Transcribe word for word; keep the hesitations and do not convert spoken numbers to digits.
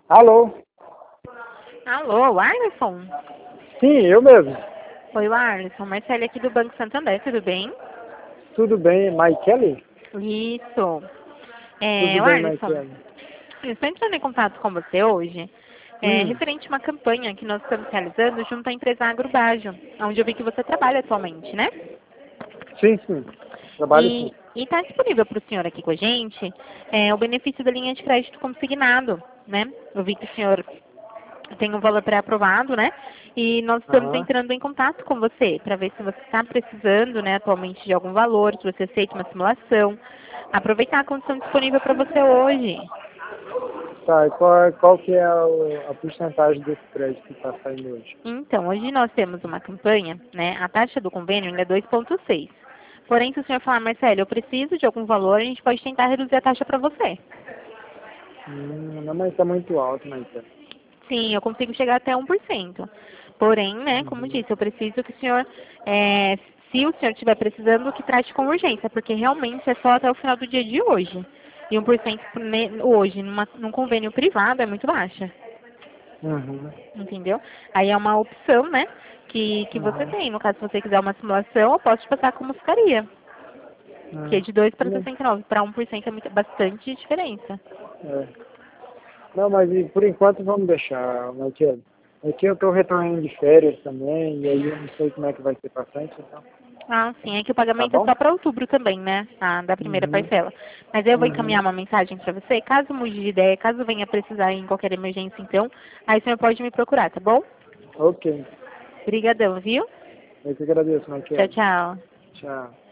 Alô? Alô, Arlisson? Sim, eu mesmo. Oi, Arlisson. Marcele aqui do Banco Santander, tudo bem? Tudo bem, Maikele? Isso. É, Tudo bem, Arlisson, Maikele. eu estou entrando em contato com você hoje, é, Hum, referente a uma campanha que nós estamos realizando junto à empresa Agrobágio, onde eu vi que você trabalha atualmente, né? sim, sim. Trabalho sim. E está disponível para o senhor aqui com a gente é, o benefício da linha de crédito consignado, né? Eu vi que o senhor tem um valor pré-aprovado, né? E nós estamos Aham. entrando em contato com você para ver se você está precisando, né, atualmente de algum valor, se você aceita uma simulação. Aproveitar a condição disponível para você hoje. Tá, e qual, é- qual que é a, a porcentagem desse crédito que está saindo hoje? Então, hoje nós temos uma campanha, né? A taxa do convênio ainda é dois vírgula seis. Porém, se o senhor falar, Marcelo, eu preciso de algum valor, a gente pode tentar reduzir a taxa para você. Hum, não, mas está muito alto, Maikele. Sim, eu consigo chegar até um por cento. Porém, né, como Uhum. disse, eu preciso que o senhor, é, se o senhor estiver precisando, que trate com urgência, porque realmente é só até o final do dia de hoje. E um por cento ne- hoje, numa, num convênio privado, é muito baixa, Uhum. entendeu? Aí é uma opção, né, que, que você Uhum. tem. No caso, se você quiser uma simulação, eu posso te passar como ficaria. Porque Uhum. de dois para Não, sessenta e nove para um por cento é muito, bastante diferença. é. Não, mas e por enquanto vamos deixar, Maikele. Aqui eu estou retornando de férias também, e aí eu não sei como é que vai ser para frente, então. Ah, sim, é que o Tá pagamento é bom? só para outubro também, né? Ah, da primeira Uhum. parcela. Mas eu vou encaminhar Uhum. uma mensagem para você, caso mude de ideia, caso venha precisar em qualquer emergência, então, aí o senhor pode me procurar, tá bom? Ok. Obrigadão, viu? Eu que agradeço, Tchau, Maikele. tchau. Tchau.